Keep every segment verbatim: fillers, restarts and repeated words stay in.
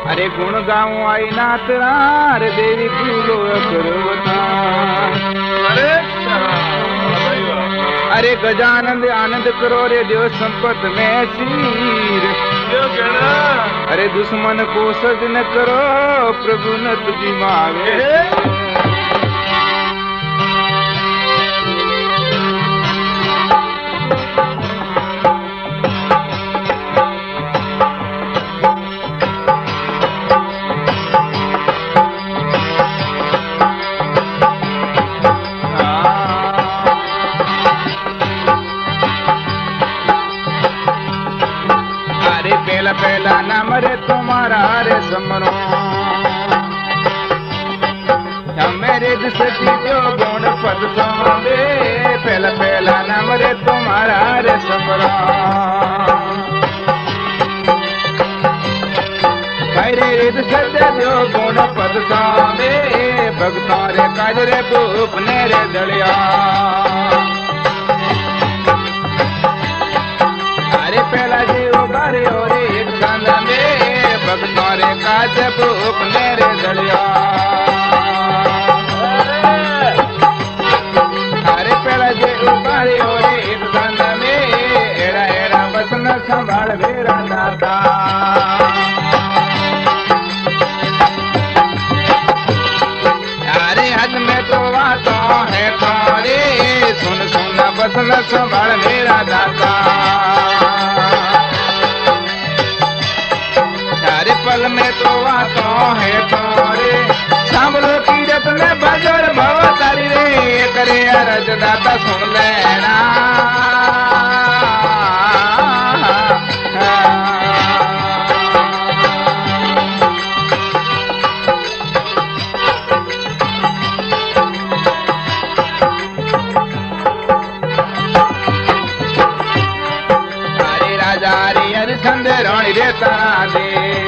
अरे गुण गाऊं आई नाथ रे देवी फूलो करवता। अरे अरे गजानंद आनंद करो रे देव संपत में सीर। अरे दुश्मन को सज न करो प्रभु न तुझी मावे। पहला नाम रे तुम्हारा रे समरो मेरे दिशती जो गुण पद समावे। पहला पहला नाम रे तुम्हारा रे समरो मेरे दिशती जो गुण पद समावे। भक्तों रे काज रे भूप ने रे दलिया। अरे पहला जीव बारे और भक्तों रे काज भूप ने रे दलिया। अरे पहला जे उबारे ओरे एक संग में एड़ा एड़ा बसन संभाल मेरा दाता। अरे हद में तो बातों है थारे सुन सुन बसन संभाल मेरा दाता। पल में तो बातों है तोरे सांभलो कीरत में बजर भव तारी रे करे अरज दाता सुन लेना। अरे राजा रे हरिश्चंद्र रानी रे तारा दे।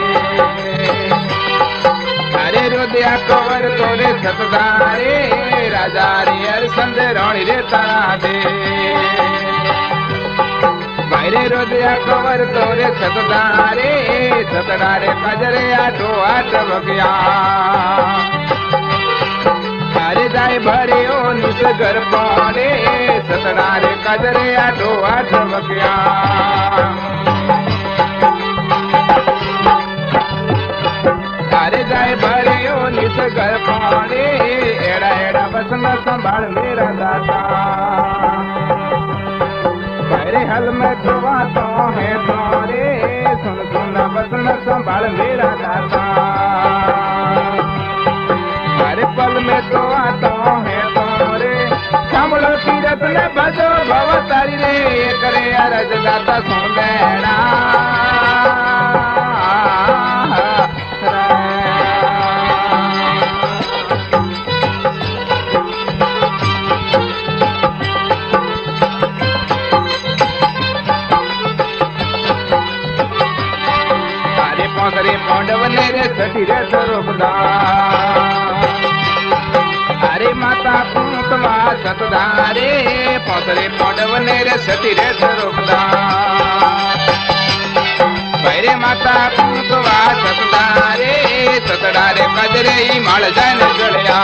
अरे रुदया कवर तोरे सतदारे राजा रे हरिश्चंद्र रानी रे तारा दे। भाईरे रुदया कवर तोरे सतदारे सतदारे कजरे आठो आठ बगिया। अरे जाए भरे ओ निस घर पाने सतदारे कजरे आठो आठ बगिया। अरे जाए भरे ओ निस घर पाने एड़ा एड़ा बसन संभाल मेरा दाता। मेरे हल में तो बातों है तोरे सुन सुन बसन संभाल मेरा दाता। अरे पल में तो बातों है तोरे सांभलो कीरत ने बजो भव तारी रे करे अरज दाता सुन लेना। अरे पांडव ने रे सटी रे सरोबदा। अरे माता कुंतवा सतदारे पौतरे पांडव ने रे सटी रे सरोबदा। भैरे माता कुंतवा सतदारे सतडारे कजरे ही माल जान चढ़िया।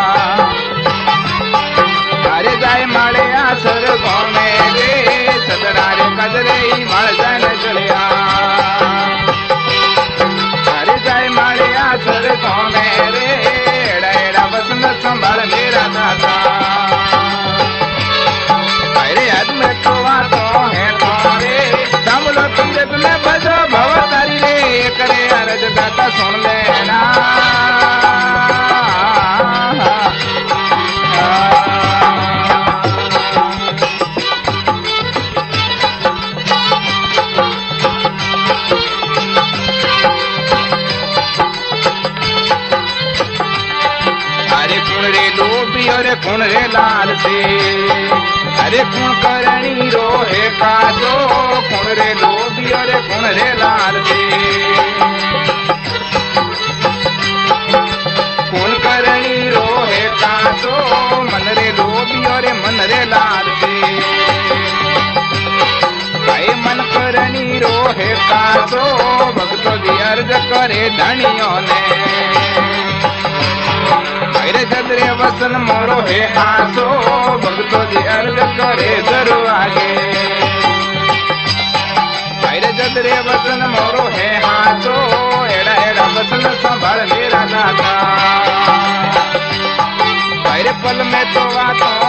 अरे जाए माले आसर गाँव में रे सतडारे कजरे ही माल जान चढ़िया। सर कौन रे एड़ा एड़ा बसन संभाल मेरा दाता। अरे हद में तो बातों है तोरे सांभलो कीरत में बजो भव तारी रे करे अरज दाता सुन लेना। अरे कौन रे लाल से अरे कौन करनी रोहे काजो कौन रे लोभी अरे कौन रे लाल से कौन करनी रोहे काजो मन रे लोभी अरे मन रे लाल से भाई मन करनी रोहे काजो भक्तो जी अर्ज करे धनियों ने अरे जदरे वसन मोरो है हासो भक्तो जी अर्ग करे जरू आगे अरे जदरे वसन मोरो है हासो एड़ा एड़ा वसन संभाल मेरा दाता अरे पल में तो आता